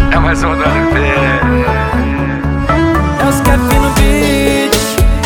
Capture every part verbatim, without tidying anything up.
É mais um do L P. É os Kevin no beat.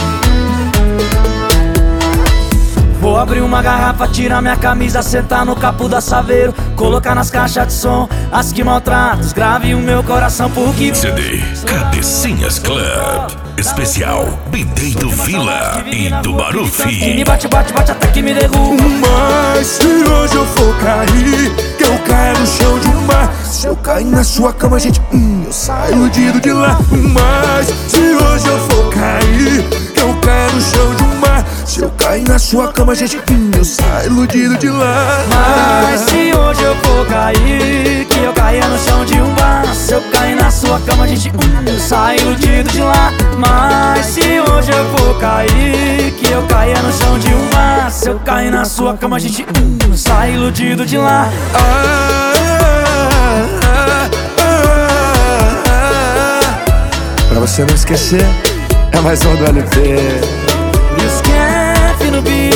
Vou abrir uma garrafa, tirar minha camisa, sentar no capo da Saveiro, colocar nas caixas de som as que maltratam, grave o meu coração porque C D Cabecinhas Club especial Bideiro Vila e do Barufi. que me bate, bate, bate até que me derruba. Mas se hoje eu for cair, que eu caia no chão de mar. Se eu cair na sua cama, gente, hum, eu saio iludido de lá. Mas se hoje eu for cair, que eu caia no chão de mar. Se eu cair na sua cama, gente, hum, eu saio iludido de lá. Mas se hoje eu for cair, que eu caia no chão de um bar. Se eu cair na sua cama, gente, hum, eu saio iludido de lá. Mas se hoje eu for cair, que eu caia no chão de um bar. Se eu cair na sua cama, gente, hum, eu saio iludido de lá. Ah, ah, ah, ah. Pra você não esquecer, é mais um do L P. E os Kevin no beat.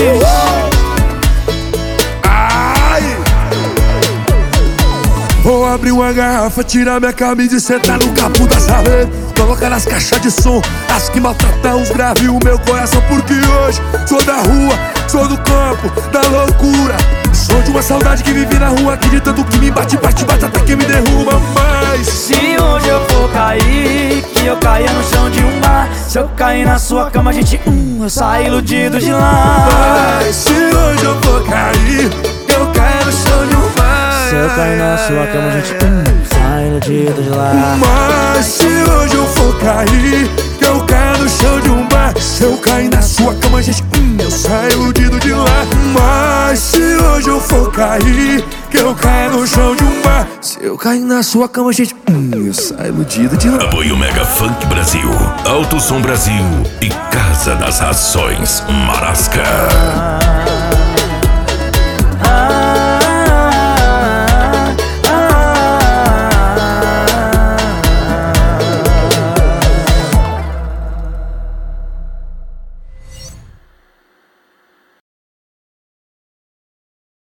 Vou abrir uma garrafa, tirar minha camisa e sentar no capo da Saveiro, colocar nas caixas de som as que maltratam os graves o meu coração. Porque hoje sou da rua, sou do campo, da loucura. Sou de uma saudade que vive na rua, acreditando que me bate, bate, bate até que me derruba. Mas se hoje eu for cair, que eu caia no chão de um bar. Se eu cair na sua cama, gente, hum, eu saio iludido de lá. Mas se hoje eu for cair, que eu caia no chão de um bar. Se eu cair na sua cama, gente, hum, sai iludido de lá. Mas se hoje eu for cair, que eu caia no chão de um bar. Se eu cair na sua cama, gente, hum, eu saio iludido de lá. Mas se hoje eu for cair, que eu caia no chão de um bar. Se eu cair na sua cama, gente, hum, eu saio iludido de lá. Apoio Mega Funk Brasil, Alto Som Brasil e Casa das Rações Marasca.